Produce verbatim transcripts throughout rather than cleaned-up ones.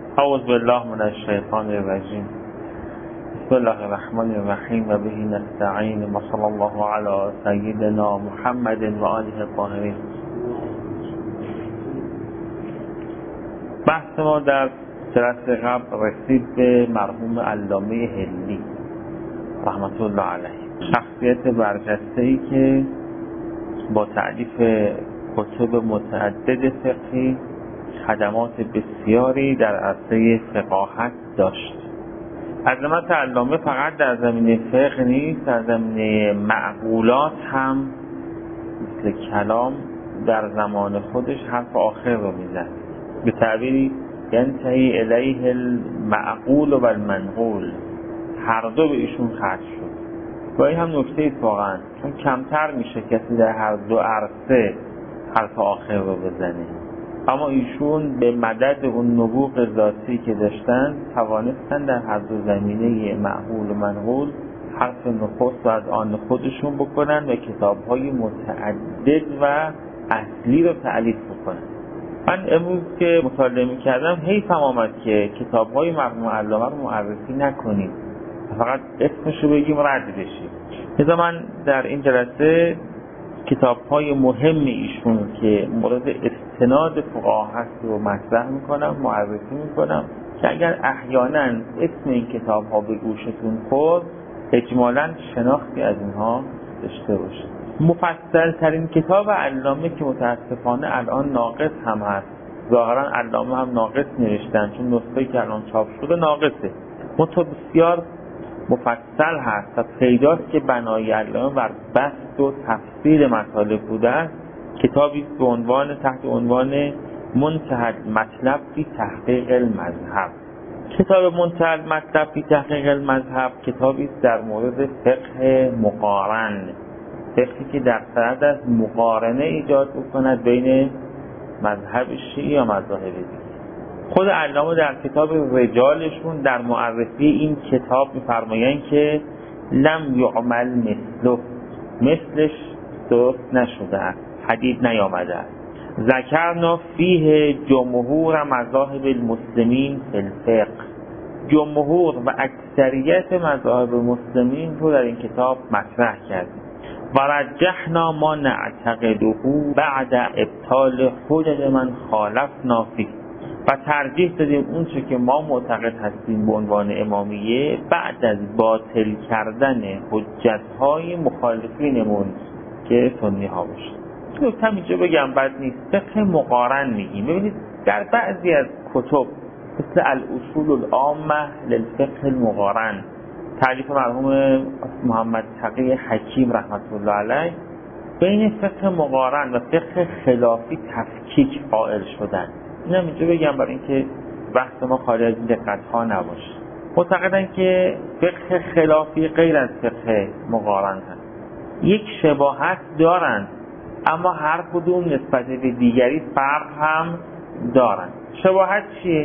اعوذ بالله من الشیطان الرجیم. بسم الله الرحمن الرحیم و به نستعین و صلی الله علی سیدنا محمد و آله الطاهرین. بحث ما در جلسه قبل رسید به مرحوم علامه حلی رحمت الله علیه، شخصیت برجسته‌ای که با تألیف کتب متعدد فقهی خدمات بسیاری در عرصه فقاهت داشت. عظمت علامه فقط در زمینه فقه نیست، در زمینه معقولات هم مثل کلام در زمان خودش حرف آخر رو میزد. به تعبیری ینتهی الیه المعقول و المنقول، هر دو به ایشون ختم شد. و این هم نکته ایست واقعا، چون کمتر میشه کسی در هر دو عرصه حرف آخر رو بزنه، اما ایشون به مدد اون نبوغ ذاتی که داشتن توانستن در هر دو زمینه معقول و منقول حرف نخست و از آن خودشون بکنن و کتاب‌های متعدد و اصلی رو تألیف بکنن. من امروز که مطالعه می‌کردم حیفم آمد که کتاب‌های مرحوم علامه رو معرفی نکنیم، فقط اسمش رو بگیم رد بشیم. لذا من در این جلسه کتاب‌های مهم ایشون که مورد استناد فقاهت رو مطرح میکنم، معرفی میکنم که اگر احیانا اسم این کتاب‌ها به گوشتون خورد اجمالاً شناختی از اینها داشته باشید. مفصل ترین کتاب علامه که متاسفانه الان ناقص هم هست، ظاهرا علامه هم ناقص نوشتن چون نسخه‌ای که الان چاپ شده ناقصه، متو بسیار مفصل هست و پیداست که بنای علامه بر بسط و تفسیر مطالب بوده است. کتابی به عنوان تحت عنوان منتهی المطلب فی تحقیق المذهب. کتاب منتهی المطلب فی تحقیق المذهب کتابی است در مورد فقه مقارن، فقهی که در صدد از مقارنه ایجاد بکند بین مذهب شیعی و مذاهب دیگر. خود علامه در کتاب رجالشون در معرفی این کتاب می‌فرمایند که لم یعمل مثله، مثلش درست نشده است، حدید نیامده است. ذکرنا فیه جمهور مذاهب المسلمین فی الفقه، جمهور و اکثریت مذاهب مسلمین رو در این کتاب مطرح کردیم. و رجحنا ما نعتقده بعد ابطال حجج من خالفنا فیه، و ترجیح دادیم اون چه که ما معتقد هستیم به عنوان امامیه بعد از باطل کردن حجت‌های مخالفینمون که سنی ها باشه. نکته اینجا بگم بد نیست، فقه مقارن میگیم. ببینید در بعضی از کتب مثل الاصول العامه للفقه المقارن تالیف مرحوم محمد تقی حکیم رحمت الله علیه، بین فقه مقارن و فقه خلافی تفکیک قائل شدن. اینم اینجا بگم برای اینکه بحث ما خالی از این دقت‌ها نباشه. معتقدن که فقه خلافی غیر از فقه مقارن هست، یک شباهت دارن اما هر کدوم نسبت به دیگری فرق هم دارن. شباهت چیه؟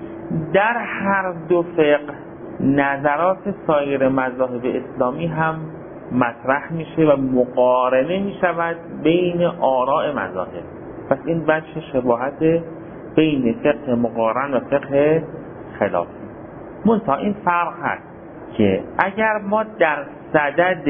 در هر دو فقه نظرات سایر مذاهب اسلامی هم مطرح میشه و مقارنه میشود بین آراء مذاهب. پس این وجه شباهت بین فقه مقارن و فقه خلافی. منتها این فرق هست که اگر ما در صدد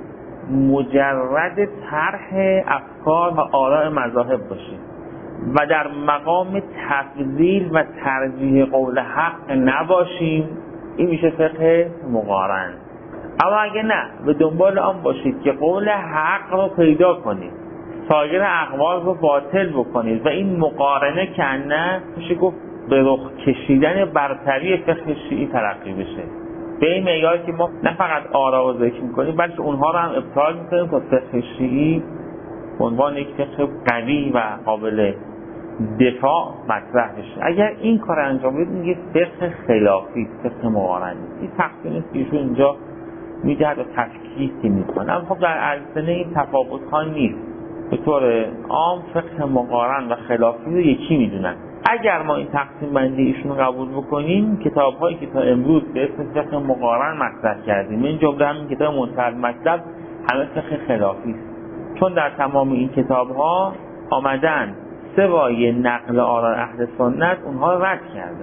مجرد طرح افکار و آراء مذاهب باشیم و در مقام تفضیل و ترجیح قول حق نباشیم، این میشه فقه مقارن. اما اگه نه به دنبال آن باشید که قول حق رو پیدا کنید، سایر اقوال رو باطل بکنید و این مقارنه که نه میشه گفت به رخ کشیدن برتری فقه شیعی تلقی بشه، به این معیار که ما نه فقط آرا رو ذکر میکنیم بلکه اونها رو هم ابطال میکنیم تا فقه شیعی به عنوان یک فقه قوی و قابل دفاع مطرح بشه. اگر این کار انجام بدید میگه فقه خلافی، فقه مقارن. این تقسیم است که ایشون اینجا میدهد و تفکیکی میکنه. اما خب در السنه این تفاوت ها نیست. به طور عام فقه مقارن و خلافی رو یکی میدونن. اگر ما این تقسیم بندی ایشون قبول بکنیم، کتاب هایی که تا امروز به اسم فقه مقارن مطرح کردیم، این جمله همین کتاب منتهی المطلب همه فقه خلافی است، چون در تمام این کتاب ها آمدن سوای نقل آراء اهل سنت اونها رد کردن.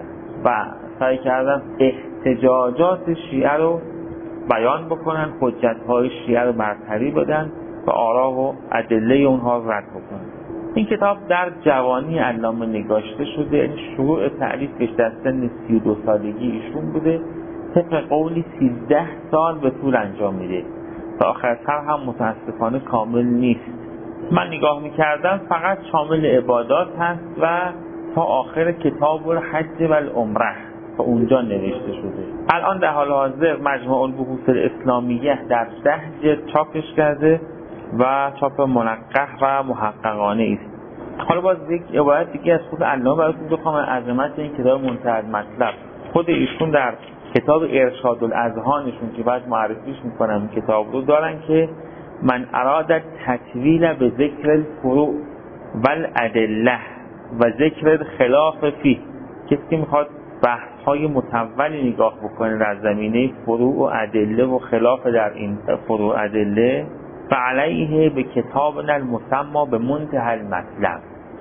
و سعی کردن احتجاجات شیعه رو بیان بکنن، حجت‌های شیعه رو برتری بدن و آرا و ادله اونها رو رد بکنن. این کتاب در جوانی علامه نگاشته شده، یعنی شروع تألیفش در سن سی و دو سالگی ایشون بوده، طبق قولی سیزده سال به طول انجام میده تا آخر سر هم متاسفانه کامل نیست. من نگاه میکردم فقط شامل عبادات هست و تا آخر کتاب الحج و العمره تا اونجا نوشته شده. الان در حال حاضر مجموع البحوث الاسلامیه در ده جلد چاپش کرده و چاپ منقح و محققانه است. حالا باز یک عبارت دیگه از خود علامه براتون بخوام عظمت این کتاب منتهی المطلب. خود ایشون در کتاب ارشاد الاذهانشون که بعد معرفیش میکنم این کتاب رو دارن که من اراد تطویل به ذکر الفروع و الادله و ذکر الخلاف فيه، کسی که میخواد بحث های مطولی نگاه بکنه در زمینه فروع و ادله و خلاف در این فروع ادله، فعلیه به کتابنا المسمى به منتهی المطلب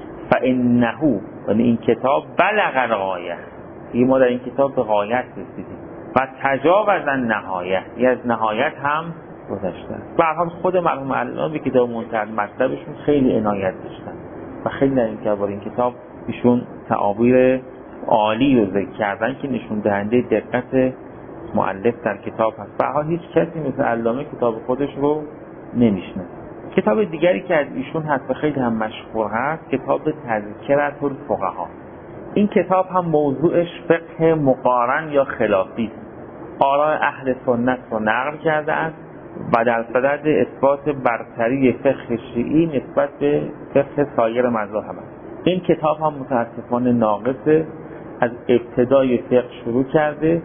فانه، یعنی این کتاب بلغ الغایه، این ما در این کتاب به غایت رسیدیم و تجاوز النهایه، یعنی از نهایت هم گذشته. به هر حال خود مرحوم علامه به کتاب منتهی المطلبشون خیلی عنایت داشتن و خیلی در این کتاب این کتاب ایشون تعابیر عالی رو ذکر کردن که نشون دهنده دقت مؤلف در کتاب هست. به هر حال هیچ کسی مثل علامه کتاب خودش رو نمیشنه. کتاب دیگری که از ایشون هست و خیلی هم مشهور هست کتاب تذکرة الفقها. این کتاب هم موضوعش فقه مقارن یا خلافی است. آراء اهل سنت رو نقل کرده است و در صدد اثبات برتری فقه شیعی نسبت به فقه سایر مذاهب است. این کتاب هم متاسفانه ناقصه، از ابتدای فقه شروع کرده،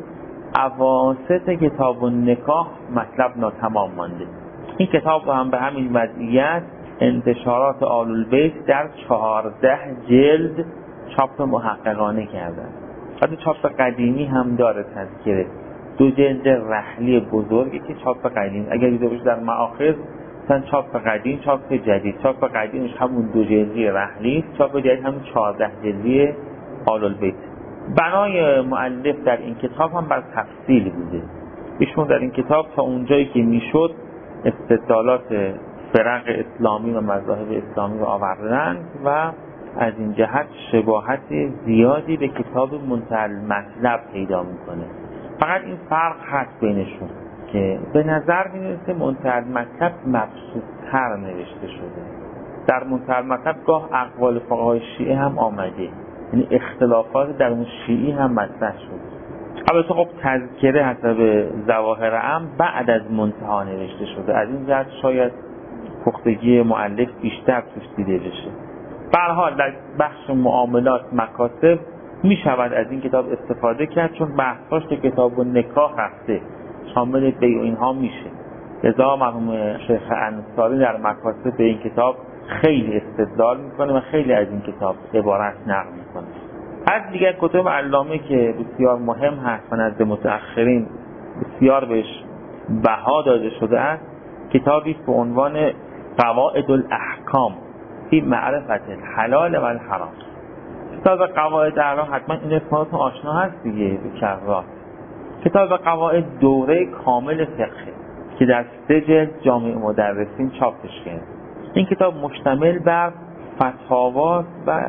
اواسط کتاب النکاح مطلب ناتمام مانده. این کتاب هم به همین وضعیت انتشارات آل البیت در چهارده جلد چاپ محققانه کردن. بعد چاپ قدیمی هم داره تذکره، دو جلد رحلی بزرگی که چاپ قدیم اگر دیده باشه در مآخذ مثلا چاپ قدیم، چاپ جدید، چاپ قدیمش همون دو جلدی رحلی، چاپ جدید همون چهارده جلدی آل البیت. بنای مؤلف در این کتاب هم بر تفصیل بوده. ایشون در این کتاب تا اونجایی که میشد استدلالات فرق اسلامی و مذاهب اسلامی رو آوردن و از این جهت شباهت زیادی به کتاب منتهی المطلب پیدا میکنه. فقط این فرق هست بینشون که به نظر میرسه منتهی المطلب مبسوط‌تر نوشته شده. در منتهی المطلب گاه اقوال فقهای شیعه هم آمده، یعنی اختلافات در اون شیعی هم مطرح شده. البته خب تذکره حسب ظواهر عام بعد از منتهی نوشته شده، از این جهت شاید پختگی مؤلف بیشتر توش دیده بشه. به هر حال در بخش معاملات مکاسب می شود از این کتاب استفاده کرد چون بحثاش که کتاب نکاح رفته شامل بیع و اینها میشه. لذا مرحوم شیخ انصاری در مکاسب به این کتاب خیلی استدلال میکنه و خیلی از این کتاب عبارت نقل میکنه. از دیگر کتب علامه که بسیار مهم هست و نزد متأخرین بسیار بهش بها داده شده است، کتابی به عنوان قواعد الاحکام فی معرفت الحلال و الحرام. کتاب قواعد الاحکام حتما این اسماتون آشنا هست دیگه به کرات. کتاب قواعد دوره کامل فقه که در سه جلد جامع مدرسین چاپش کرد. این کتاب مشتمل بر فتاوا و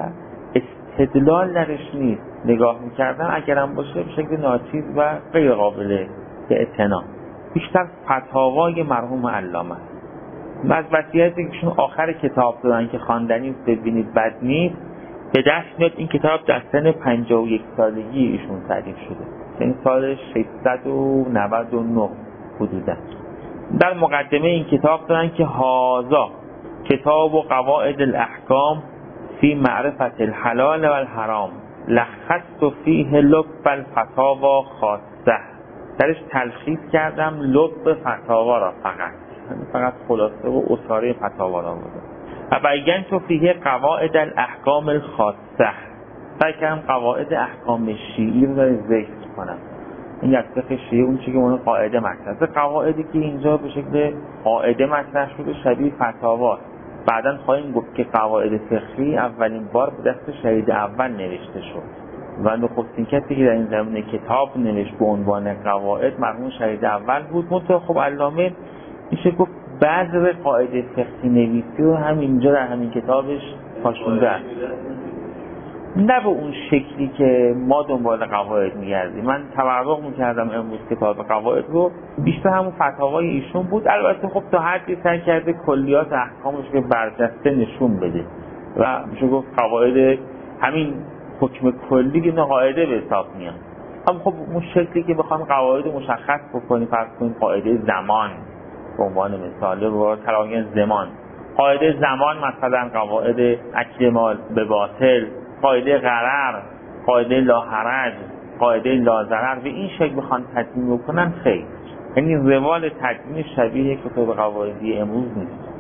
استدلال درش نیست. نگاه میکردن اگرم باشه به شکل ناچیز و غیر قابل اعتنا، بیشتر فتاوای مرحوم علامه است. و از وصیتی که ایشون آخر کتاب دادن که خواندنی ببینید بد نیست، به دست میاد این کتاب در سن پنجاه و یک سالگی ایشون تألیف شده، این سال ششصد و نود و نه حدودا. در مقدمه این کتاب دارن که هازا کتاب و قواعد الاحکام فی معرفت الحلال و الحرام لخصت فیه لب الفتاوا خاصه. درش تلخیص کردم لب فتاوا را، فقط فقط خلاصه و اصاره فتاوا را بوده. و بیان فیه قواعد الاحکام الخاصه، سعی کردم قواعد احکام شیعی رو ذکر کنم. این یک فقه شیعی اون چیزی که اون قاعده مطرحه، قواعدی که اینجا به شکل قاعده مطرح شده شبیه فتاوا. بعداً خواهیم گفت که قواعد فقهی اولین بار به دست شهید اول نوشته شد و نخستین کسی که در این زمینه کتاب نوشت به عنوان قواعد مرحوم شهید اول بود. منتها خب علامه میشه گفت بعضی قاعده فقهی نویسی رو هم اینجا در همین کتابش پاشونده، نه به اون شکلی که ما دنبال قواعد می‌گردیم. من تورق می‌کردم امروز کتاب قواعد رو، بیشتر همون فتاوای ایشون بود. البته خب تا حدی سعی کرده کلیات احکامش رو برجسته نشون بده و میشه گفت قواعد همین حکم کلی که قاعده به حساب میاد. اما خب اون شکلی که بخوام قواعد مشخص بکنیم، فرض کنیم قاعده زمان به عنوان مثال رو تلاقی زمان، قاعده زمان مثلا قواعد اکل مال به باطل، قاعده غرر، قاعده لا حرج، قاعده لا ضرر، به این شکل بخوان تدوین بکنن خیر، یعنی روال تدوین شبیه کتاب قواعدی امروز نیست.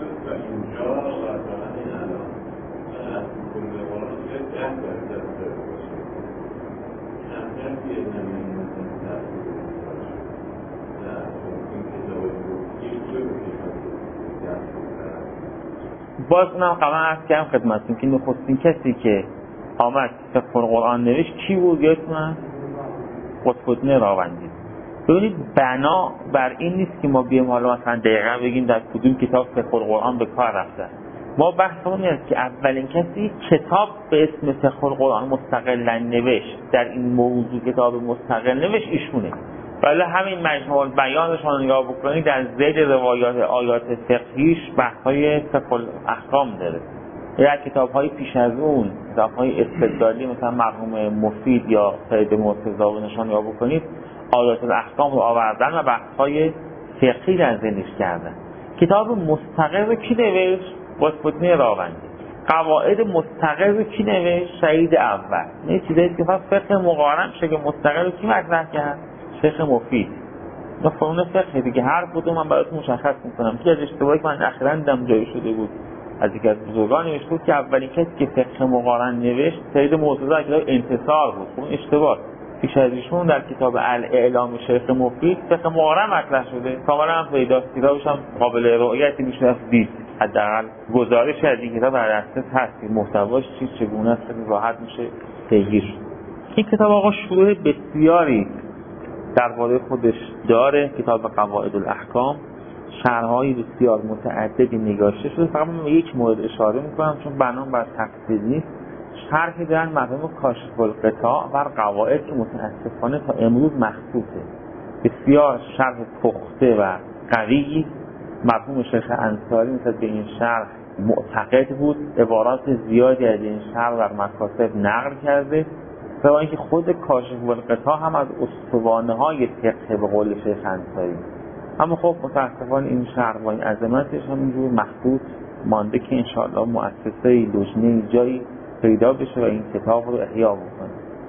باز اونم قبلا عرض کردم خدمتتون که نخستین کسی که آمد فقه القرآن نوشت کی بود؟ یادتون هست؟ قطب‌الدین راوندی. ببینید بنا بر این نیست که ما بیایم حالا مثلا دقیقا بگیم در کدوم کتاب فقه القرآن به کار رفته. ما بحثمون اینه که اولین کسی کتاب به اسم فقه القرآن مستقلا نوشت، در این موضوع کتاب مستقل نوشت ایشونه. ولی همین مجموع بیانشون رو نگاه بکنید در ذیل روایات آیات فقهیش بحث‌های فقه الاحکام داره. یا کتاب‌های پیش از اون، کتاب‌های استدلالی مثلا مرحوم مفید یا سید مرتضی نشان نگاه بکنید، آیات الاحکام رو آوردن و بحث‌های فقهی در ذیلش کردن. کتاب مستقل رو کی نوشت؟ قطب‌الدین راوندی. قواعد مستقل رو کی نوشت؟ شهید اول. نه چیزایی که فقه مقارن شده مستقل رو کی مطرح کرد؟ شیخ مفید. نه فرون فقه دیگه هر کدوم من براتون مشخص میکنم که از اشتباهی که من اخیراً دیدم جایی شده بود از یکی از بزرگان نوشته بود که اولین کسی که فقه مقارن نوشت سید مرتضی در کتاب انتصار بود. خب اشتباه. پیش از ایشون در کتاب الاعلام شیخ مفید فقه مقارن مطرح شده. کاملا هم پیداست، کتابش هم قابل رؤیتی میشه از دید. حداقل گزارش از این کتاب در دسترس هست که محتواش چی چگونه است، خیلی راحت میشه پیگیر شد. این کتاب آقا شروح بسیاری درباره خودش داره. کتاب قواعد الاحکام شرح‌های بسیار متعددی نگاشته شده. فقط من به یک مورد اشاره میکنم چون بنام بر تفصیل نیست. شرحی دارن مرحوم کاشف القطاع بر قواعد که متاسفانه تا امروز مخطوطه. بسیار شرح پخته و قوی. مرحوم شیخ انصاری مثل به این شرح معتقد بود، عبارات زیادی از این شرح در مکاتب نقل کرده. سوای اینکه خود کاشف القطاع هم از استوانه‌های فقه به قول شیخ انصاری. اما خب متاسفانه این شرح با این عظمتش همینجور مخطوط مانده که انشاءالله مؤسسه لجنه جایی پیدا بشه و این کتاب رو احیا بکنه.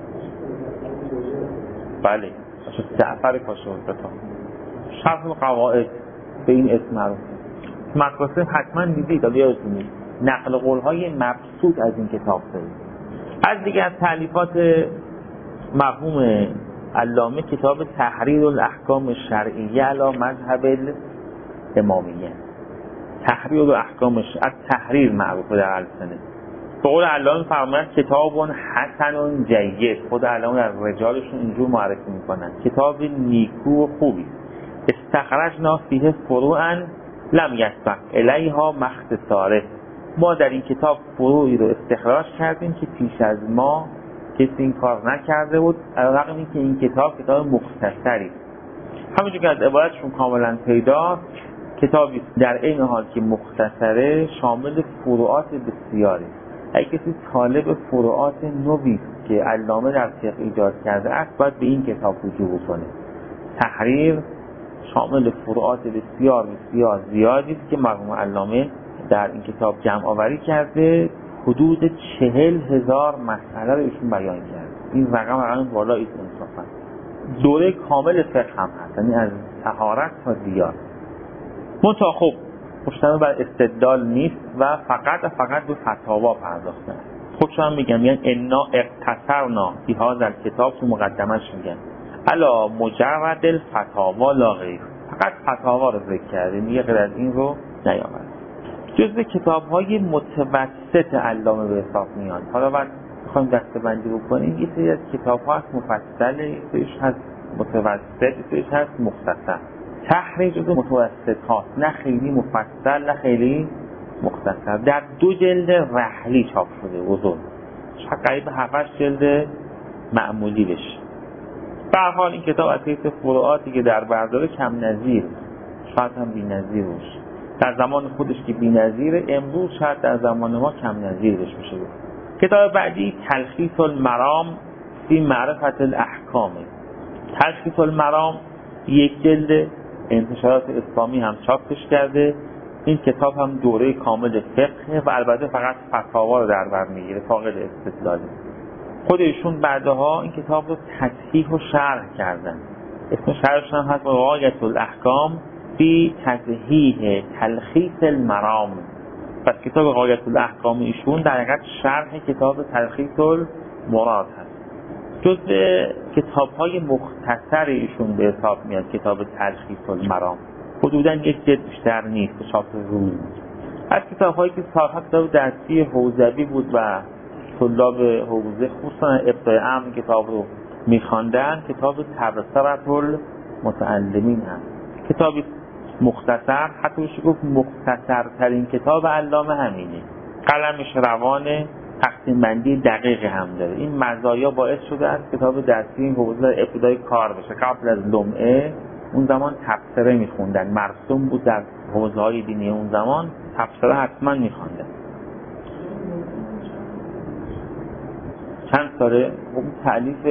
بله، باشه جعفر کاشف القطاع. شرح القواعد به این اسم معروف. مکاتب حتما دیدید، اگه یادتونه نقل قول‌های مبسوط از این کتاب دارید. از دیگه از تألیفات مرحوم علامه کتاب تحریر الاحکام الشرعیه علی مذهب الامامیه. تحریر الاحکام از تحریر معروفه در السنه. به قول علامه فرماید کتاب حسن جید. خود علامه در رجالشون اینجور معرفی میکنن کتاب نیکو و خوبی. استخرجنا فیه فروعا لم یسبق الیها مختصاره. ما در این کتاب فروعی رو استخراج کردیم که پیش از ما کسی این کار نکرده بود، رغم اینکه این کتاب کتاب مختصری. همونجور که از عبارتشون کاملا پیداست، کتابی در این حال که مختصره شامل فروعات بسیاری. اگه کسی طالب فروعات نوی که علامه در فقه ایجاد کرده است باید به این کتاب رجوع کنه. تحریر شامل فروعات بسیار بسیار زیادی است که مرحوم علامه در این کتاب جمع آوری کرده. حدود چهل هزار مسئله رو ایشون بیان کرده. این رقم رقم بالایی است انصافا. دوره کامل فقه هم هست، یعنی از طهارت تا دیار. منتها خب مشتمل بر استدلال نیست و فقط و فقط به فتاوا پرداخته است. خودشون هم میگن یعنی انا اقتصرنا فی هذا الکتاب، تو مقدمش میگن الا مجرد الفتاوا لا غیر. فقط فتاوا رو ذکر کرده، میگه غیر از این رو نیامد. جزء کتاب‌های متوسط علامه به حساب میاد. حالا بعد بخوایم دسته‌بندی بکنیم یه سری از کتاب‌ها هست مفصله، یه سریش هست متوسط، یه سریش هست مختصر. تحریر جزو متوسط هاست، نه خیلی مفصل نه خیلی مختصر. در دو جلد رحلی چاپ شده بزرگ، شاید قریب هفت جلد معمولی بشه. به هر حال این کتاب از حیث فروعاتی که در برداره کم نظیر، شاید هم بی نظیر باشه. در زمان خودش که بی نظیره، امروز شاید در زمان ما کم نظیر بشه بشه. کتاب بعدی تلخیص المرام فی معرفت الاحکام. تلخیص المرام یک جلد، انتشارات اسلامی هم چاپش کرده. این کتاب هم دوره کامل فقه و البته فقط فتاوا رو در بر میگیره، فاقد استدلاله. خودشون بعدها این کتاب رو تصحیح و شرح کردن. اسم شرحش هم هست غایت الاحکام فی تصحیح تلخیص المرام. پس کتاب غایت الاحکام ایشون در حقیقت شرح کتاب تلخیص المراد هست. جزء کتاب‌های مختصر ایشون به حساب میاد کتاب تلخیص المرام. حدوداً یک جلد بیشتر نیست، چاپ روز. از کتاب‌هایی که سالها کتاب درسی حوزوی بود و طلاب حوزه خصوصا ابتدای امر کتاب رو می‌خواندن، کتاب تبصرة المتعلمین هست. کتابی مختصر، حتی بشه گفت مختصرترین کتاب علامه همینه. قلمش روانه، تقسیم بندی دقیق هم داره. این مزایا باعث شده از کتاب درسی این حوزه ابتدای کار بشه. قبل از لمعه اون زمان تبصره میخوندن، مرسوم بود در حوزه های دینی اون زمان، تبصره حتما میخوندن. چند ساله اون تألیف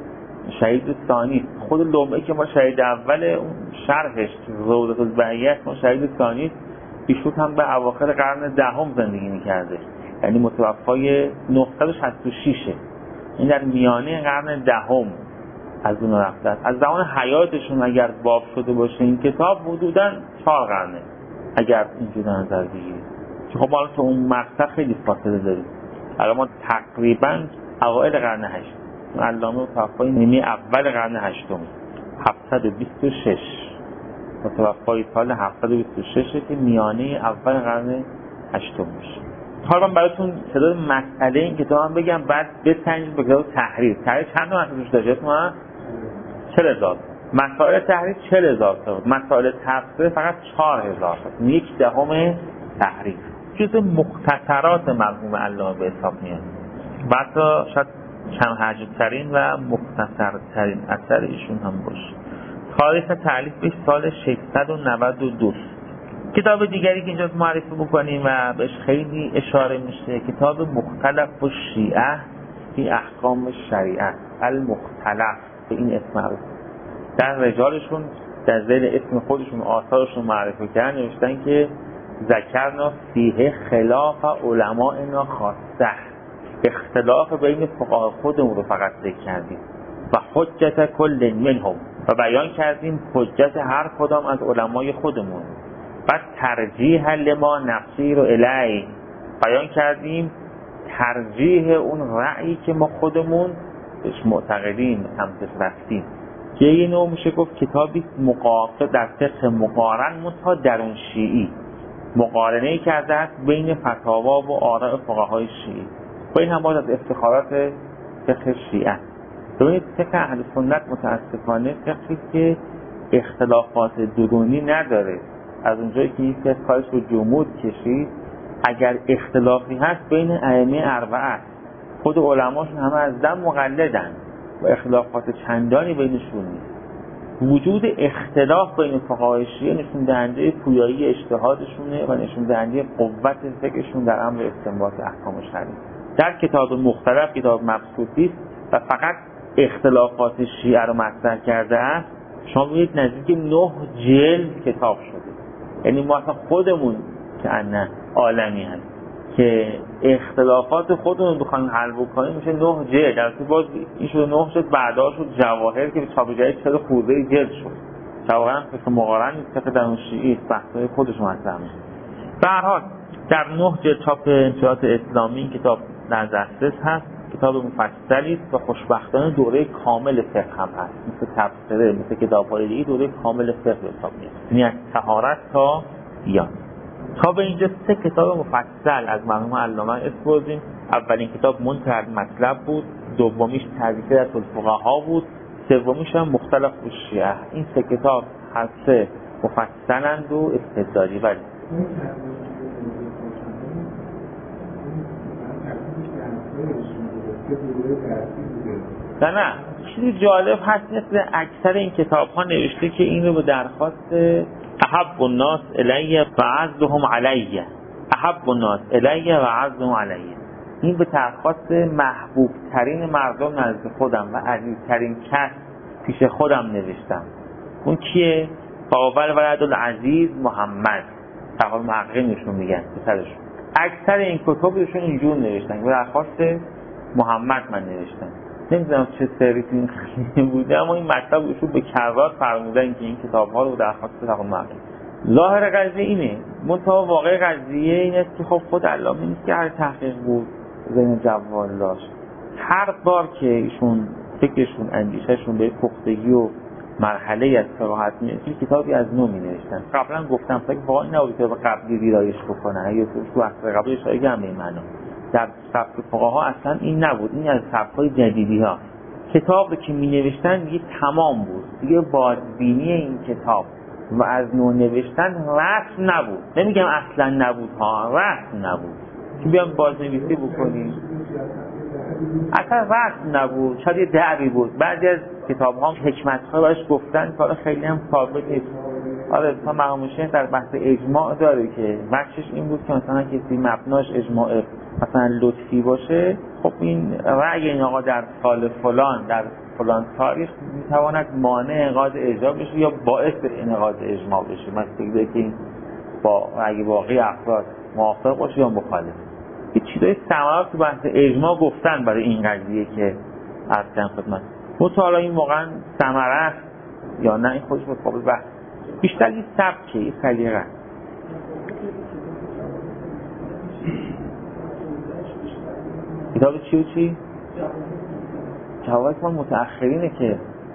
شهید ثانی، خود لمعه که ما شهید اول اون شرحش روضة البهیه، ما شهید ثانی ایشون هم به اواخر قرن دهم زندگی میکرده، یعنی متوفای نهصد و شصت و شش. این در میانه قرن دهم از اون رفته. از زمان حیاتشون اگر باب شده باشه این کتاب حدوداً چهار قرنه اگر اینجور نظر بگیرید. چون خب ما تو اون مقطع خیلی فاصله داریم. اگر ما تقریباً اوایل قرن هشت، علامه متوفای نیمه اول قرن هشتم، هفتصد و بیست و شش، متوفای سال هفتصد و بیست و شش که میانه اول قرن هشتم میشه. حالا من براتون تعداد مسئله این کتاب هم بگم، بعد بسنجید به کتاب تحریر. تحریر چند تا مسئله توش داشت؟ ما چهل هزار. مسائل تحریر چهل هزار تا، مسائل تفسیر فقط چهار هزار تا. یک دهم تحریر. جزء مختصرات مرحوم علامه به حساب میاد. بعد شاید کم حجم‌ترین و مختصرترین اثر ایشون هم باشه. تاریخ تألیف بهش سال ششصد و نود و دو. کتاب دیگری که اینجا معرفی بکنیم و بهش خیلی اشاره میشه، کتاب مختلف و شیعه فی احکام شریعه. المختلف به این اسم معروف. در رجالشون در ذیل اسم خودشون آثارشون معرفی کردن، نوشتن که ذکرنا فیه خلاف علمائنا خاصه، اختلاف بین فقها خودمون رو فقط ذکر کردیم و حجت کل منهم، و بیان کردیم حجت هر کدام از علمای خودمون. بعد ترجیح لما نفسیر و الی، بیان کردیم ترجیح اون رأیی که ما خودمون بهش معتقدیم سمتش رفتیم. که یه نوع میشه گفت کتابی مقافه در فقه مقارن منتها درون شیعی، مقارنه کرده است بین فتاوا و آراء فقهای شیعی. و این هم باید از افتخارات فقه شیعه. ببینید فقه اهل سنت متاسفانه فقهی که اختلافات درونی نداره. از اونجایی که یکی از کارش رو جمود کشید، اگر اختلافی هست بین ائمه اربعه، خود علماشون همه از دم مقلدن و اختلافات چندانی بینشون نیست. وجود اختلاف بین فقهای شیعه نشون دهنده پویایی اجتهادشونه و نشون دهنده قوت فقهشون در امر استنباط احکام شرعی. در کتاب مختلف کتاب مبسوطی است و فقط اختلافات شیعه رو مطرح کرده است. شما ببینید نزدیک نه جلد کتاب شده. یعنی ما اصلا خودمون که انه عالمی هست که اختلافات خودمون بخوایم حل بکنیم میشه نه جلد. البته باز این شده نه شد، بعدا شد جواهر که به چاپ جدید چهل خورده جلد شد. جواهر هم فقه مقارن نیست، فقه درون شیعی است، بحث‌های خودش مطرح میشه. به هر حال در نه جلد چاپ انتشارات اسلامی این کتاب در دسترس هست. کتاب مفصلی است و خوشبختانه دوره کامل فقه هم هست، مثل تفسیر، مثل کتاب‌های دیگه دوره کامل فقه حساب میاد، یعنی از طهارت تا بیان. تا به اینجا سه کتاب مفصل از مرحوم علامه اسپردیم. اولین کتاب منتهی مطلب بود، دومیش تذکر از الفقها بود، سومیش هم مختلف الشیعه. این سه کتاب هر سه مفصلند و استدلالی. ولی نه نه چیزی جالب هست، مثل اکثر این کتاب ها نوشته که این رو به درخواست احب الناس الیه و عزهم علیه، احب الناس الیه و عزهم علیه، این به درخواست محبوب ترین مردم نزد خودم و عزیز ترین کس پیش خودم نوشتم. اون کیه؟ باول ولد العزیز محمد، تقال محققینشون میگن پسرشون. اکثر این کتابشون اینجور نوشتن به درخواست محمد من نوشتم. نمیدونم چه سری این خیلی بوده، اما این مطلب ایشون به کرات فرمودن که این کتاب ها رو درخواست تقال محقق. ظاهر قضیه اینه، منتها واقع قضیه این است که خب خود علامه نیست که هر تحقیق بود زین جوال داشت. هر بار که ایشون فکرشون اندیشهشون به پختگی و مرحله از صراحت میرسید کتابی از نو می نوشتن. قبلا گفتم فکر واقعا نبود که به قبلی ویرایش بکنن یا تو اصل قبلی شایگه هم این معنا. در سبک فقها اصلا این نبود، این از سبک‌های جدیدی ها. کتابی که می نوشتن دیگه تمام بود، دیگه بازبینی این کتاب و از نو نوشتن رسم نبود. نمیگم اصلا نبود ها، رسم نبود که بیام بازنویسی بکنیم، اصلا رسم نبود، شاید یه دعوی بود. بعضی از کتاب ها حکمت‌ها باش گفتن کار خیلی هم ثابت نیست. آره تا مرحوم شیخ در بحث اجماع داره که بخشش این بود که مثلا کسی مبناش اجماع مثلا لطفی باشه، خب این رأی این آقا در سال فلان در فلان تاریخ میتواند مانع انعقاد اجماع بشه یا باعث انعقاد اجماع بشه، مثلا که این با رأی باقی افراد موافق باشه یا مخالف. یه چیزای ثمرات تو بحث اجماع گفتن برای این قضیه که عرض کردم خدمت. مطالعه این واقعا ثمره است یا نه این خودش مقابل بحث. بیشتر یه سبکه، یه سلیقه است. کتاب چی و چی؟ جواب ما متأخرینه که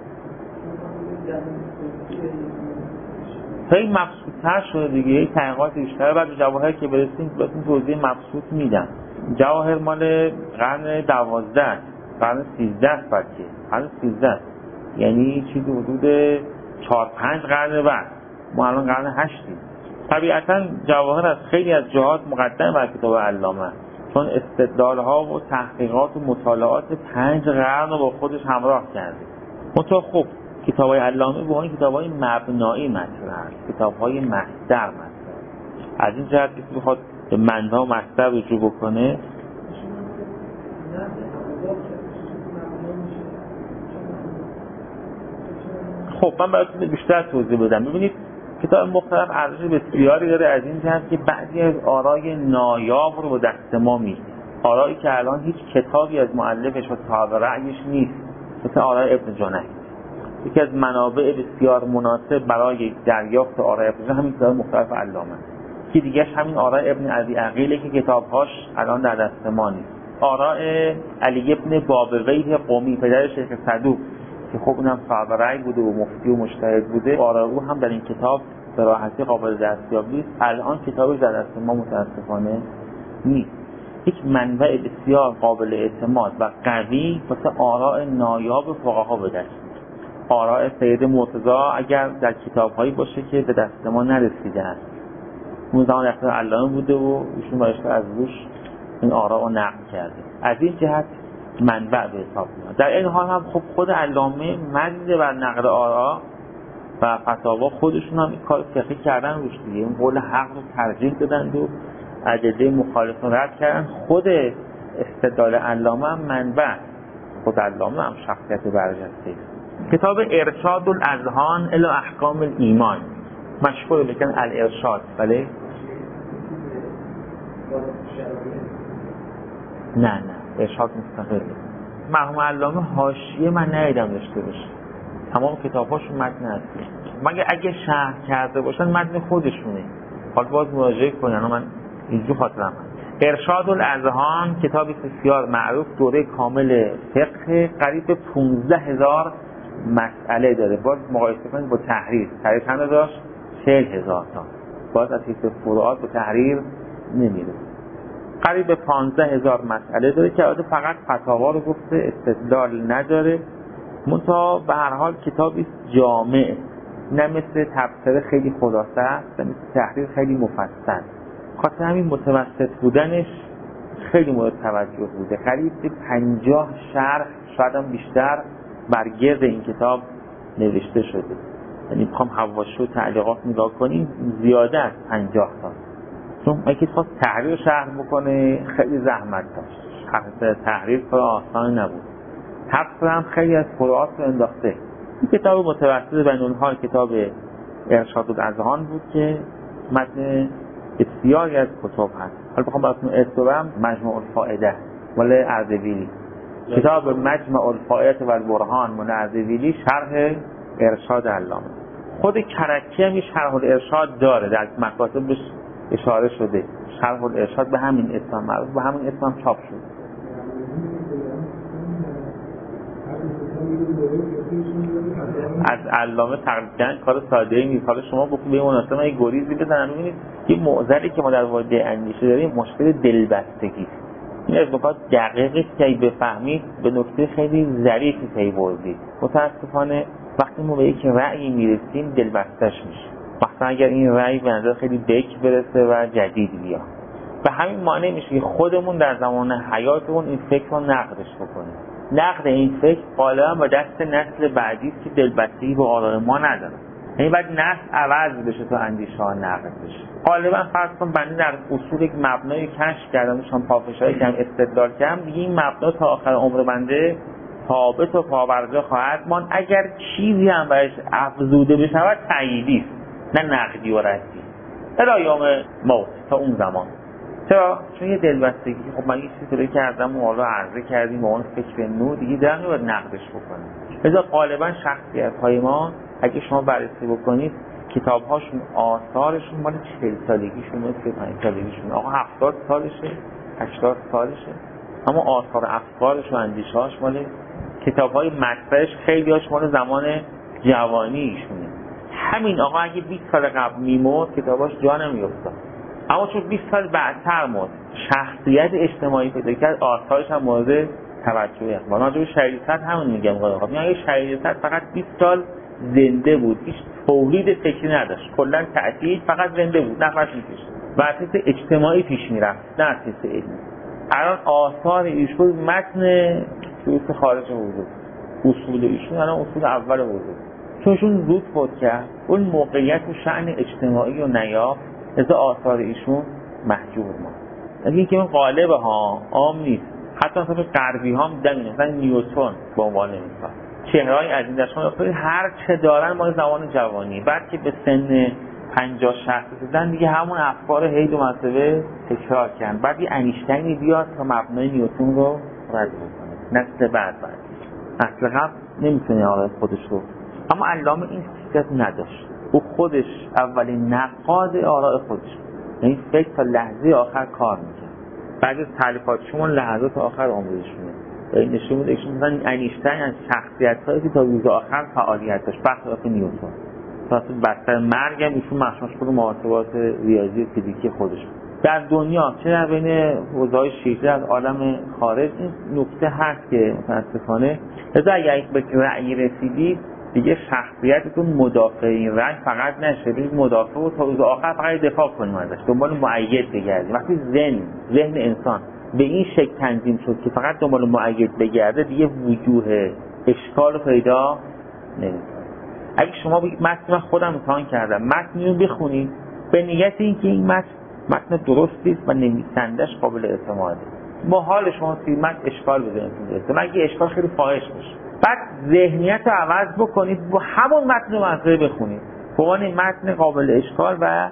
خیلی مبسوط‌تر شده دیگه، یک تحقیقات بیشتر. بعد جواهر که برسیم بهتون توضیح مبسوط میدم. جواهر مال قرن دوازده، قرن سیزده است، بلکه قرن سیزده، یعنی چیزی حدود چهار پنج قرن بعد. ما الان قرن هشتیم. طبیعتا جواهر از خیلی از جهات مقدم بر کتاب علامه، چون استدلال‌ها و تحقیقات و مطالعات پنج قرن رو با خودش همراه کرده. منتها خب کتاب‌های علامه با این کتاب‌های مبنایی مطرح، کتاب‌های مصدر مطرح. از این جهت که بخواد به منبع و مصدر رجوع بکنه، خب من براتون بیشتر توضیح بدم. ببینید کتاب مختلف ارزش بسیاری داره از این جهت که بعضی از آرای نایاب رو به دست ما میده، آرایی که الان هیچ کتابی از مؤلفش و صاحب رأیش نیست، مثل آرای ابن جنید. یکی از منابع بسیار مناسب برای دریافت آرای ابن جنید همین کتاب مختلف علامه. که دیگه‌اش همین آرای ابن ابی عقیله که کتاب‌هاش الان در دست ما نیست. آرای علی ابن بابویه قمی، پدر شیخ صدوق، که خب اونم صاحب رأی بوده و مفتی و مجتهد بوده، آرای او هم در این کتاب به راحتی قابل دستیابی است. الان کتابش در دست ما متاسفانه نیست. یک منبع بسیار قابل اعتماد و قوی واسه آراء نایاب فقها به دست میاد. آراء سید مرتضی اگر در کتاب‌هایی باشه که به دست ما نرسیده است، اون زمان اختیار علامه بوده و ایشون بایسته از روش این آراء رو نقل کرده. از این جهت منبع به حساب میاد. در این حال هم خب خود علامه مجد بر نقل آراء و فتاوا خودشون هم این کار فقهی کردن روش دیگه، این قول حق رو ترجیح دادن و ادله مخالف رو رد کردن. خود استدلال علامه هم منبع، خود علامه هم شخصیت برجسته است. کتاب ارشاد الاذهان الی احکام الایمان، مشهور بکن الارشاد. بله نه نه ارشاد مستقل. مرحوم علامه حاشیه من ندیدم داشته باشه، تمام کتاب‌هاشون متن هست، مگه اگه شرح کرده باشن متن خودشونه. حالا باز مراجعه کنن، من اینجا خاطرم هست. ارشاد الاذهان کتابی بسیار معروف، دوره کامل فقه، قریب به پانزده هزار مسئله داره. باز مقایسه کنید با تحریر، تحریر چند داشت؟ چهل هزار تا. باز از حیث فروعات با تحریر نمیره. قریب پانزده هزار مسئله داره که البته فقط فتاوا رو گفته، استدلال نداره. منتها به هر حال کتابی جامع، نه مثل تبصره خیلی خلاصه است، نه مثل تحریر خیلی مفصل. خاطر همین متوسط بودنش خیلی مورد توجه بوده. قریب پنجاه شرح شاید هم بیشتر بر گرد این کتاب نوشته شده. یعنی بخوام حواشی و تعلیقات نگاه کنیم زیاده از پنجاه تا. چون اگه خواست تحریر شرح بکنه خیلی زحمت داشت. حقیقت تحریر کار آسان نبود. حفظ هم خیلی از فروعات رو انداخته. این کتاب متوسط بین اونها کتاب ارشاد الاذهان بود که متن بسیاری از کتب هست. حالا بخوام براتون ارتبام مجموع الفائده مال اردبیلی، کتاب مجمع الفائده و البرهان مال اردبیلی شرح ارشاد علامه. خود کرکی هم شرح الارشاد داره، در مکاتبش اشاره شده. شرح الارشاد به همین اسم معروف، به همین اسم چاپ شده. از علامه تقریبا کار ساده ای نیست. حالا شما بخون به مناسبه یه گریزی بزنن ببینید یه معضلی که ما در واژه اندیشه داریم مشکل دلبستگی است. این از نکات دقیقی که بفهمید به نکته خیلی ظریفی پی بردید. متاسفانه وقتی ما به یک رأی میرسیم دلبستش میشه. مثلا اگر این رأی به نظر خیلی بک برسه و جدید بیاد، به همین معنی میشه که خودمون در زمان حیاتمون این فکر رو نقدش بکنیم. نقد این فکر غالبا با دست نسل بعدی است که دلبستگی به آراء ما نداره. یعنی باید نسل عوض بشه تا اندیشه ها نقد بشه. غالبا فرض کن بنده در اصول یک مبنای کشف کردم، شما پافشاری کردم، استدلال کردم، دیگه این مبنا تا آخر عمر بنده ثابت و پابرجا خواهد ماند. اگر چیزی هم بهش افزوده بشود تأییدی است، نه نقدی و ردی. الی یوم موت، تا اون زمان. چرا؟ چون یه دلبستگی. خب من یه چیزی رو کردم و حالا عرضه کردیم با اون فکر نو دیگه در نمیاد نقدش بکنیم. لذا غالبا شخصیت‌های ما اگه شما بررسی بکنید کتاب‌هاشون آثارشون مال چهل سالگیشون و سی و پنج سالگیشون، آقا هفتاد سالشه، هشتاد سالشه، اما آثار افکارش و اندیشه‌هاش مال کتاب‌های مطبعش خیلی‌هاش مال زمان جوانی ایشونه. همین آقا اگه بیست سال قبل میمرد کتاباش جا نمی‌افتاد، اما چون بیست سال بعدتر مرد شخصیت اجتماعی پیدا کرد، آثارش هم مورد توجه اقبال. من راجع به شهید صدر همون میگم. خب میگم اگه شهید صدر فقط بیست سال زنده بود، هیچ تولید فکری نداشت، کلا تعطیل، فقط زنده بود، نفس میکشید و اساس اجتماعی پیش میرفت نه اساس علمی. الان آثار ایشون متن شروط خارج حضور، اصول ایشون الان اصول اول حضور، چونشون زود فوت کرد، اون موقعیت و شأن اجتماعی و نیافت، از آثار ایشون محجور ما. اگه اینکه اون غالبه ها عام نیست، حتی مثلا غربی ها هم دمینه، مثلا نیوتن به عنوان مثال چهره‌های از این دستان افتاد هر چه دارن مال زمان جوانی، بعد که به سن پنجاه شصت رسیدن دیگه همون افکار هی دو مرتبه تکرار کردن. بعد یه انیشتینی بیاد تا مبنای نیوتن رو رد بکنه. نسل بعد بعد نسل قبل نمیتونه آراء خودش رو، اما علامه این خصوصیت نداشت. او خودش اولین نقاد آراء خودش بود، یعنی فکر تا لحظه آخر کار میکرد. بعد از تالیفات شما لحظات آخر عمرشونه و این نشون میده که مثلا انیشتین از شخصیت‌هایی که تا روز آخر فعالیت داشت، برخلاف نیوتن. تا بستر مرگ هم ایشون مشموش خود محاسبات ریاضی و فیزیکی خودش بود. در دنیا چه در بین حوزه‌های شیعه از عالم خارج این نکته هست که متاسفانه لذا اگر به رأی رسیدید دیگه شخصیتتون مدافع این رأی فقط نشه، بید مدافع و تا روز آخر فقط دفاع کنیم ازش، دنبال مؤید بگردیم. وقتی ذهن ذهن انسان به این شکل تنظیم شد که فقط دنبال مؤید بگرده دیگه وجوه اشکال پیدا نمی‌کنه. اگه شما بگید متن من خودم امتحان کردم، متن رو بخونید به نیت اینکه این متن متن درستی است و نویسندش قابل اعتماده، با حال شما توی متن اشکال بزنید، مگه اشکال خیلی فاحش باشه، بعد ذهنیت رو عوض بکنید با همون متن رو منظره بخونید، بگوان این متن قابل اشکال و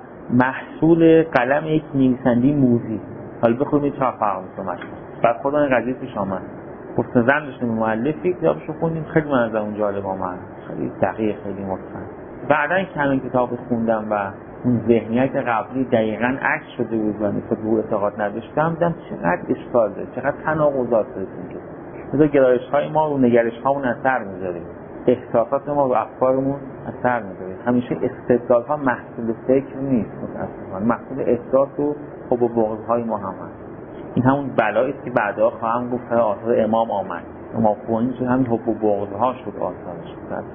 محصول قلم یک نویسنده موذی، حالا بخونید چه فرق می‌کنه. بعد خدا این قضیه پیش آمد، حسن ظن داشتیم مؤلفی کتابشو خوندیم، خیلی من از اون جالب آمد، خیلی دقیق، خیلی متقن. بعداً که همین کتاب خوندم و اون ذهنیت قبلی دقیقاً عکس شده بود و نسبت به اعتقاد نداشتم، دیدم چقدر اشکال داره، چقدر تناقضات داره این کتاب. مثلا گرایش‌های ما رو نگرش‌هامون اثر می‌ذاره، احساسات ما رو افکارمون اثر می‌ذاره. همیشه استدلال‌ها محصول فکر نیست، متأسفانه محصول احساس و حب و بغض‌های ما هم هست. این همون بلایی است که بعدا خواهم گفت آثار امام آمد. امام خوانی شد همین حب و بغض‌ها شد آثارش.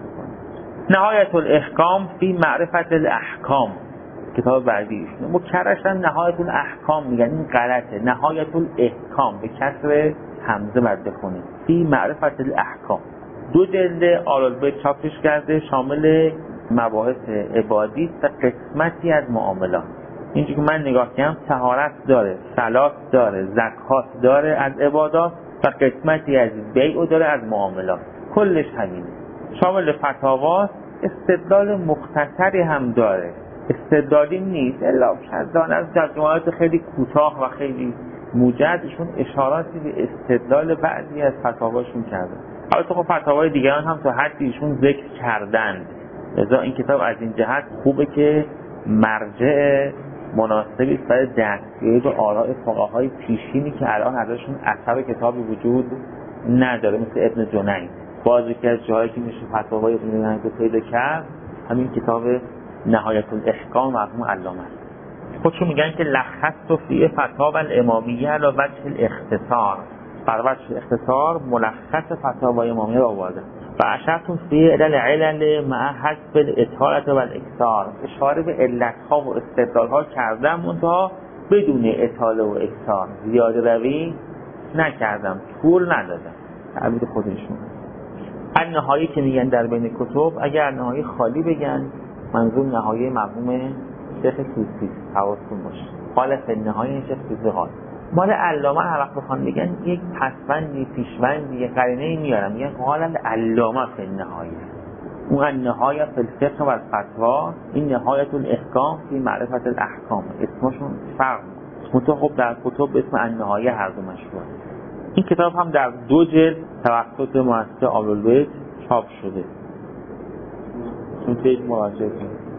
نهایت الاحکام فی معرفت الاحکام، کتاب بعدی مکررشن نهایت الاحکام میگن، این غلطه. نهایت الاحکام به کسر همزه باید بخونید. فی معرفت الاحکام دو جلد آل‌البیت چاپش کرده، شامل مباحث عبادی و قسمتی از معاملات. اینجوری که من نگاه کردم طهارت داره، صلات داره، زکات داره از عبادات و قسمتی از بیع داره از معاملات. کلش همینه. شامل فتاواست، استدلال مختصری هم داره. استدلالی نیست الا شدان از جملات خیلی کوتاه و خیلی موجزشون اشاراتی به استدلال بعضی از فتاواشون کرده. البته خب فتاوای دیگران هم تا حدیشون ذکر کردند. لذا این کتاب از این جهت خوبه که مرجع مناسبی برای دستیابی به آراء فقهای پیشینی که الان ازشون اثر کتابی وجود نداره، مثل ابن جنید. باز یکی از جاهایی که میشه فتاوای ابن جنید رو پیدا کرد همین کتاب نهایت الاحکام مرحوم علامه است. خودشون میگن که لخص و فی فتاوی الامامیه علی وجه الاختصار، بر وجه اختصار ملخص فتاوی امامیه رو آورده. و اشرتون فی علل علل مع حذف الاطالت و الاکثار، اشاره به علتها و استدلالها کردم منتها بدون اطاله و اکثار، زیاده روی نکردم، طول ندادم. تعبیر خودشون. النهایی که میگن در بین کتب، اگر نهایی خالی بگن منظور نهایی مرحوم شیخ طوسی حواستون باشه. قال فی النهایی شیخ طوسی قال. مال علامه هر وقت بخوان بگن یک پسوندی پیشوندی یک قرینه‌ای میارن، میگن قال علامه فی النهایی. اون النهایه فی الفقه و الفتوا، این نهایت الاحکام فی معرفت الاحکام. اسمشون فرق متأخب در کتب اسم النهایه هر دو مشهور. این کتاب هم در دو جلد توسط مؤسسه آل‌البیت چاپ شده. چون پیج مراجعه کنید.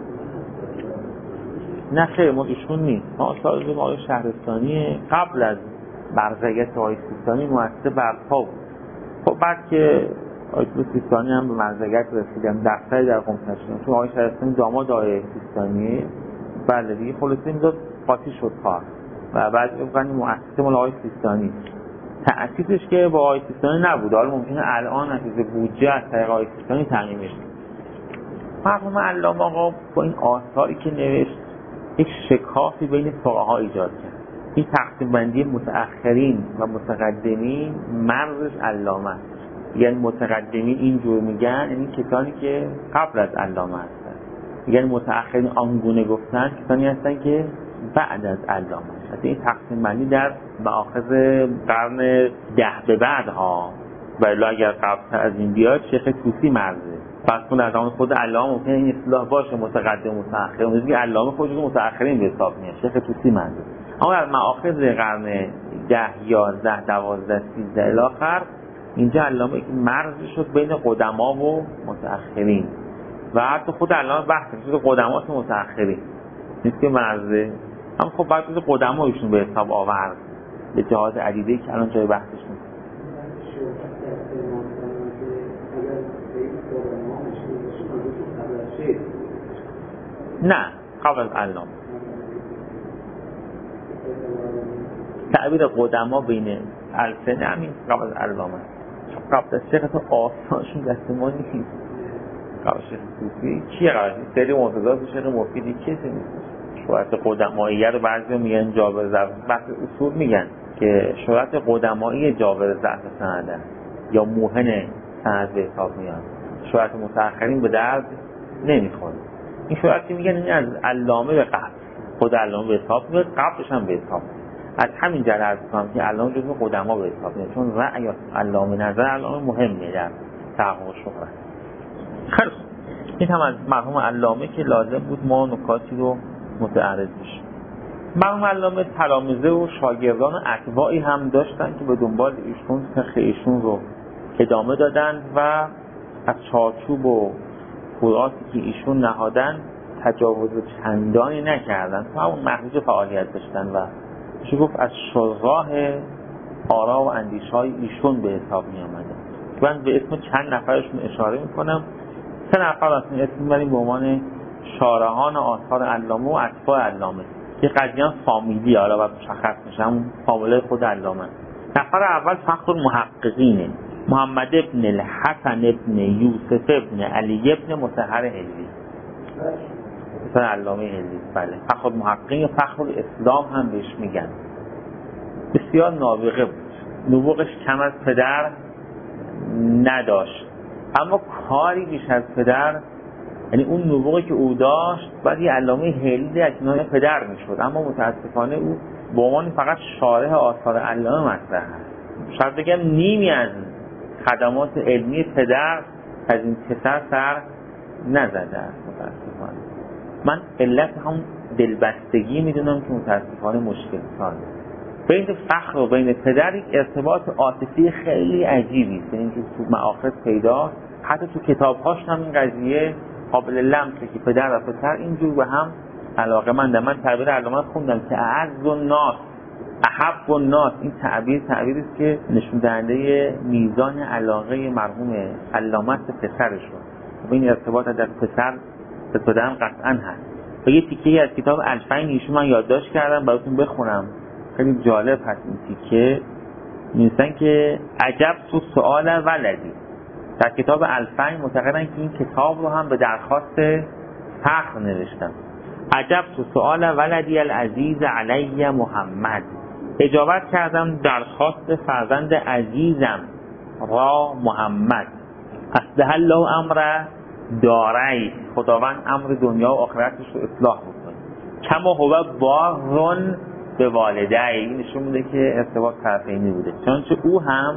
نه خیر ما ایشون نیست، ما سازم آقای شهرستانی قبل از برزگت آقای سیستانی مؤسسه برپا بود. خب بعد که آقای سیستانی هم به برزگت رسیدم دفتری در قم تشکیل، چون آقای شهرستانی داماد آقای سیستانی بله دیگه خلاصه میداد قاطی شد کار و بعد این مؤسسه مال آقای سیستانی تأسیسش که با آقای سیستانی نبود. حالا ممکنه الان نتیجه بودجه از طریق آقای سیستانی تعیین بشه. مرحوم علامه آقا با این آثاری که نوشت یک شکافی بین فقها ایجاد کرد. این تقسیم بندی متأخرین و متقدمین مرزش علامه است. یعنی متقدمین اینجور میگن یعنی کسانی که قبل از علامه هستن، یعنی متأخرین آنگونه گفتن کسانی هستن که بعد از علامه هستن. این تقسیم بندی در مآخذ قرن ده به بعد ها، ولی اگر قبل از این بیاد شیخ طوسی مرزه. پس کن از آن خود علامه ممکنه این اصطلاح باشه متقدم متأخر، اون دیگه علامه خودش متأخرین به حساب میاد، شیخ طوسی مرزه. اما در مآخذ قرن ده یازده دوازده سیزده الی آخر اینجا علامه که مرز شد بین قدما و متأخرین و حتی خود علامه بحث شد قدما و متأخرین نیست که مرزه. اما خب بعد از قدما ایشون به حساب آورد به جهات عدیده که الان جای بحثش نیست. نه قبل از علامه تعبیر قدما بین السنه همین قبل از علامه. قبل از شیخ تو آسانشون دست ما نیست. قبل شیخ طوسی کیه قبل از سری مرتضی شیخ مفیدی کسی نیست. شرط قدماییه رو بعضی میگن جابر ضعف، بحث اصول میگن که شرط قدمایی جابر ضعف سنده یا موهن سند به حساب میاد، شرط متأخرین به درد نمیخوره. این شرطی میگن این از علامه به قبل، خود علامه به حساب میاد، قبلش هم به حساب. از همین جهت عرض کنم که علامه جزو قدما به حساب میاد، چون رأی علامه نظر علامه مهمه در تحقق شهرت. خیلی این هم از مرحوم علامه که لازم بود ما نکاتی رو متعرض بشیم. مرحوم علامه تلامذه و شاگردان و اتباعی هم داشتن که به دنبال ایشون فقه ایشون رو ادامه دادن و از چارچوب و فروعاتی که ایشون نهادن تجاوز چندانی نکردن، تا همون محدود فعالیت داشتن و چه گفت از شرح آرا و اندیش‌های ایشون به حساب می آمده. من به اسم چند نفرشون اشاره میکنم. سه نفر از این اسم میبریم به عنوان شارحان آثار علامه و اتباع علامه. یه قضیه هم فامیلی حالا باید مشخص میشه، همون فامیله خود علامه. نفر اول فخر المحققینه، محمد ابن الحسن ابن یوسف ابن علی ابن مطهر هندی، مثلا علامه هندی. بله، فخر المحققین، فخر الاسلام هم بهش میگن. بسیار نابغه بود، نبوغش کم از پدر نداشت، اما کاری بیش از پدر، یعنی اون نبوغی که او داشت بعد یه علامه هندی از کنار پدر میشد، اما متاسفانه او به عنوان فقط شارح آثار علامه مطرح هست. شاید بگم نیمی از خدمات علمی پدر از این پسر سر نزده است متاسفانه. من علت هم دلبستگی میدونم که متاسفانه مشکل ساله. بین فخر و بین پدر یک ارتباط عاطفی خیلی عجیبی است، یعنی که تو مآخذ پیداست، حتی تو کتاب‌هاش هم این قضیه قابل لمسه که پدر و پسر اینجور به هم علاقه‌مندن. من تعبیر علامه خوندم که اعز الناس احب الناس، این تعبیر تعبیری است که نشون دهنده میزان علاقه مرحوم علامه به پسرشون و این ارتباط از پسر به پدر هم قطعا هست. و یه تیکه از کتاب الفین ایشون من یادداشت کردم براتون بخونم، خیلی جالب هست این تیکه. می‌نویسن که عجب تو سؤال ولدی، در کتاب الفین معتقدن که این کتاب رو هم به درخواست فخر نوشتن. عجب تو سؤال ولدی العزیز علی محمد، اجابت کردم درخواست فرزند عزیزم را محمد. اصلح الله امر داری، خداوند امر دنیا و آخرتش رو اصلاح بکنه. کما هو بارون به والدی، این نشون میده که ارتباط طرفینی بوده، چون او هم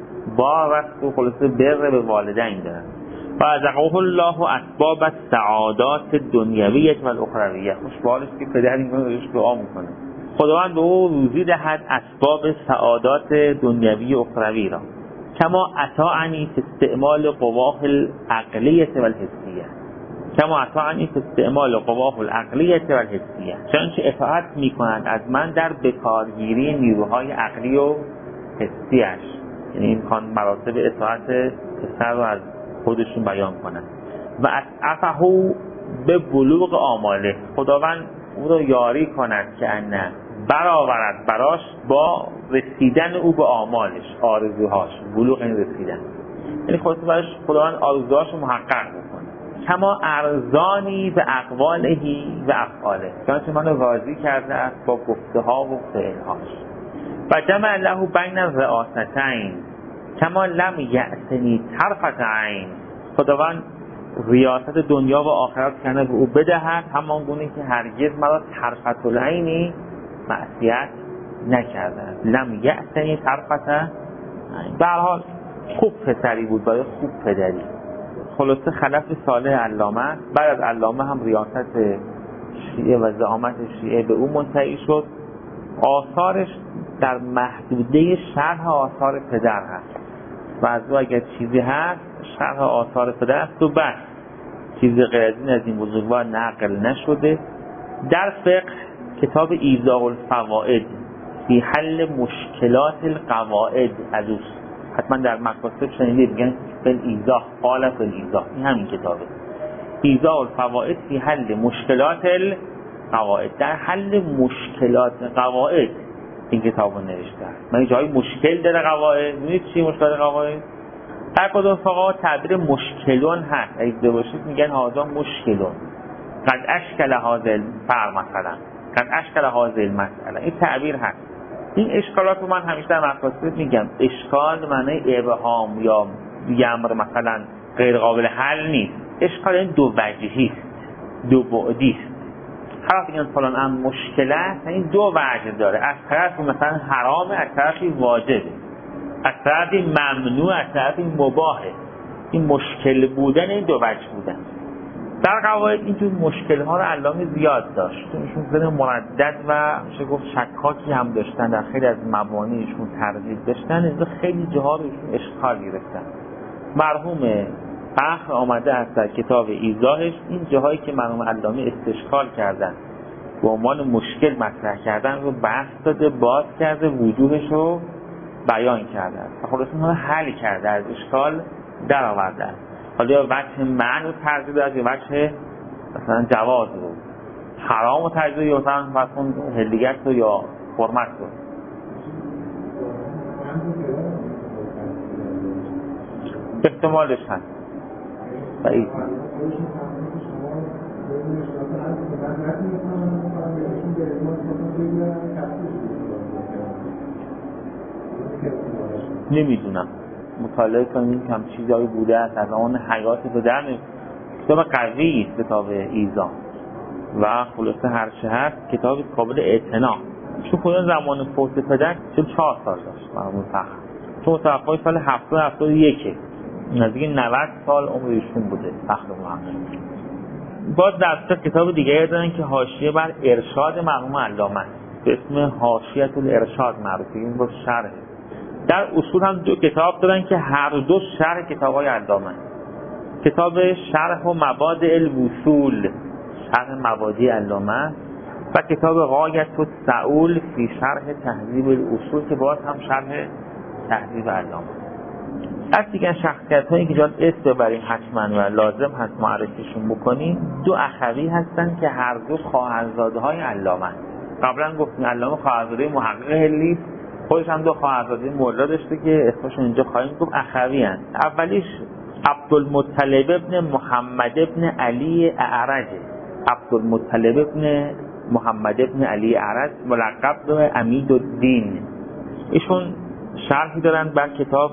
بار است و خلاصه بر به والدین دارن. و رزقه الله اسباب السعادات دنیویه و الاخرویه، خوشبالش که پدر این رو بهش دعا میکنه خداوند به او روزی دهد اسباب سعادات دنیوی و اخروی را. کما اطاعنی فی استعمال قواه العقلیه و الحسیه، کما اطاعنی فی استعمال قواه العقلیه و الحسیه، چون که اطاعت میکنند از من در بکارگیری نیروهای عقلی و حسیش، یعنی امکان مراتب اطاعت پسر رو از خودشون بیان کنند. و اسعفه به بلوغ آماله، خداوند او رو یاری کند که انه برآورد براش با رسیدن او به آمالش، آرزوهاش. بلوغ این رسیدن، یعنی خودت براش خداوند آرزوهاش رو محقق بکنه. کما ارزانی به اقوالهی و افعاله، چون منو راضی کرده است با گفته ها و فعلهاش. و جمع له بین الرئاستین کما لم یأسنی طرفت عین، خداوند ریاست دنیا و آخرت کنه به او بدهد، همان گونه که هرگز مرا طرفت العینی معصیت نکرده. لم یأسنی طرفت عین، به هر حال خوب پسری بود برای خوب پدری. خلاصه خلف صالح علامه، بعد از علامه هم ریاست شیعه و زعامت شیعه به او منتهی شد. آثارش در محدوده شرح آثار پدر هست و از او اگر چیزی هست شرح آثار پدر است و بس، چیزی غیر از این از این بزرگوار نقل نشده. در فقه کتاب ایضاح الفوائد فی حل مشکلات القواعد از اوست، حتما در مکاتب شنیدید میگن فل ایضاح، قال فل ایضاح، این همین کتابه. ایضاح الفوائد فی حل مشکلات القواعد، در حل مشکلات قواعد این کتاب رو نوشته. من جای مشکل داره قواعد، میدونید چی مشکل قواعد؟ هر کدوم فقها تعبیر مشکلون هست، اگه باشید میگن هذا مشکلون، قد اشکل هذا فرق مثلا، قد اشکل هذا المسئله، این تعبیر هست. این اشکالات رو من همیشه در مقاصد میگم، اشکال معنی ابهام یا یمر مثلا غیر قابل حل نیست. اشکال این دو وجهی است، دو بعدی است. هر وقت میگن فلان امر مشکل است، این دو وجه داره، از طرف مثلا حرامه، از طرفی واجبه، از طرفی ممنوع، از طرفی مباحه. این مشکل بودن این دو وجه بودن. در قواعد اینجور مشکل ها رو علامه زیاد داشت، چونشون زن مردد و میشه گفت شکاکی هم داشتن، در خیلی از مبانیشون تردید داشتن، اینجا خیلی جاها روشون اشکال گرفتن. مرحوم فخر آمده است در کتاب ایضاحش این جاهایی که مرحوم علامه استشکال کردن به عنوان مشکل مطرح کردن رو بحث داده، باز کرده، وجوهش رو بیان کرده و خلاص اونها رو حل کرده، از اشکال در آورده است. حالا یا وجه معنی رو ترجیح داد یا وجه مثلا جواز رو حرام و تجزیه یا مثلا مثلا هلیگت رو یا حرمت رو. احتمالش هست بعید نمیدونم مطالعه کنیم کم چیزایی بوده است از آن حیات به در کتاب قوی است کتاب ایزا و خلاصه هر چه هست کتاب قابل اعتنا چون خودم زمان فوت پدر چون چهار سال داشت مرحوم فخر چون متوفای سال هفتاد هفتاد و یک نزدیک نود سال عمر ایشون بوده فخر محمد. باز در کتاب دیگه دارن که حاشیه بر ارشاد مرحوم علامه به اسم حاشیه الارشاد معروفه این با شرح. در اصول هم دو کتاب دارن که هر دو شرح کتاب‌های علامه کتاب شرح و مبادئ الوصول شرح مبادئ علامه و کتاب غایت السعول فی شرح تهذیب الاصول که باز هم شرح تهذیب علامه. از دیگر شخصیت هایی که جاز اسم ببریم حتما و لازم هست معرفیشون بکنیم دو اخوی هستن که هر دو خواهرزاده های علامه. قبلا گفتیم علامه خواهرزاده محقق هلی خودش هم دو خواهرزاده مولا داشته که اسمشون اینجا خواهیم گفت اخوی هست. اولیش عبدالمطلب ابن محمد ابن علی اعرج عبدالمطلب ابن محمد ابن علی اعرج ملقب به امیدالدین. ایشون شرحی دارند بر کتاب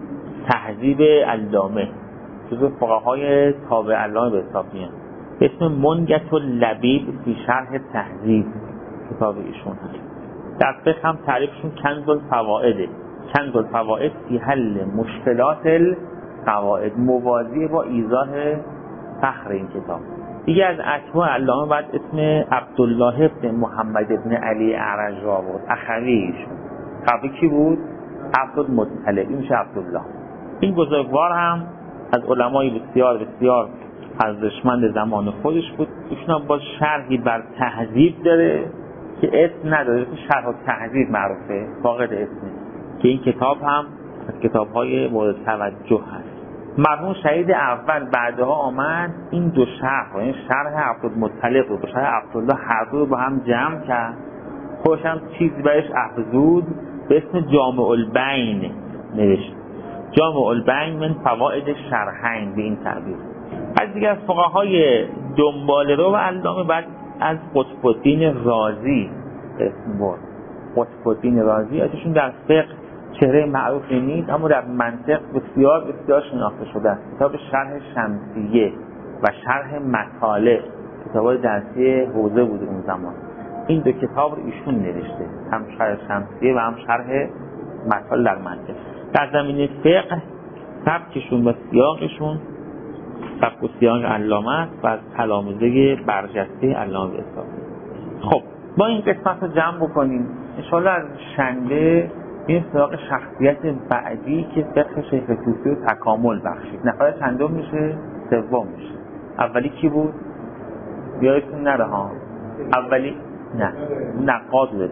تهذیب علامه جزو فقهای تابع علامه به حساب میاد به اسم منگت اللبیب فی شرح تهذیب کتاب ایشون هست. در فقه هم تعریفشون کنز الفوائده کنز الفوائد فی حل مشکلات القواعد موازی با ایضاح فخر این کتاب. دیگه از اتباع علامه بعد اسم عبدالله ابن محمد ابن علی اعرج را بود اخوی ایشون. قبلی کی بود؟ عبدالمطلب این میشه عبدالله. این بزرگوار هم از علمای بسیار بسیار ارزشمند زمان خودش بود. ایشون هم باز شرحی بر تهذیب داره که اسم نداره که شرح تهذیب معروفه فاقد اسمه که این کتاب هم از کتاب‌های مورد توجه هست. مرحوم شهید اول بعدها آمد این دو شرح یعنی شرح عبدالمطلب رو با شرح عبدالله هر دو رو با هم جمع کرد خودش هم چیزی برش افزود به اسم جامع البین نوشت. جامع البین من فوائد شرحین به این تعبیر. از دیگه از فقهای دنبال رو و علامه بعد از قطب الدین رازی اسم برد. قطب الدین رازی ازشون در فقه چهره معروفی نیست اما در منطق بسیار بسیار شناخته شده است. کتاب شرح شمسیه و شرح مطالع کتاب‌های درسی حوزه بود اون زمان. این دو کتاب رو ایشون نوشته هم شرح شمسیه و هم شرح مطالع در منطق. در زمینه فقه سبکشون و سیاقشون سبک و سیاق علامه است و از تلامذه برجسته علامه به حساب. خب با این قسمت رو جمع بکنیم انشاءالله از شنبه این سراغ شخصیت بعدی که فقه شیخ طوسی رو تکامل بخشید. نفر چندم میشه؟ سوم میشه. اولی کی بود؟ بیایتون نره ها. اولی نه نقاد بود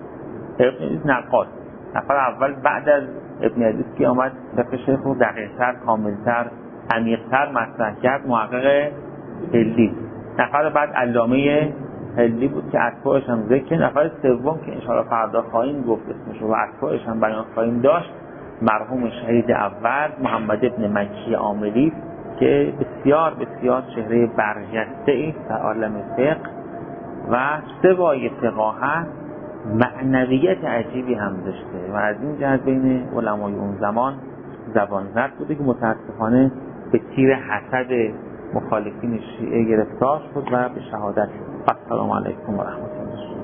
ابن نقاد. نفر اول بعد از ابن حدیث که آمد فقه شیخ رو دقیق‌تر، کاملتر، عمیق‌تر مطرح کرد محقق هلی. نفر بعد علامه هلی بود که اتباعش هم ذکر. نفر سوم که انشاءالله فردا خواهیم گفت اسمش و اتباعش هم بیان خواهیم داشت مرحوم شهید اول محمد ابن مکی عاملی که بسیار بسیار چهره برجسته است در عالم فقه و سوای فقاهت معنویت عجیبی هم داشته و از این جهت بین علمای اون زمان زبان زد بوده که متاسفانه به تیر حسد مخالفین شیعه گرفتار شد و به شهادت شد. السلام علیکم و رحمت الله.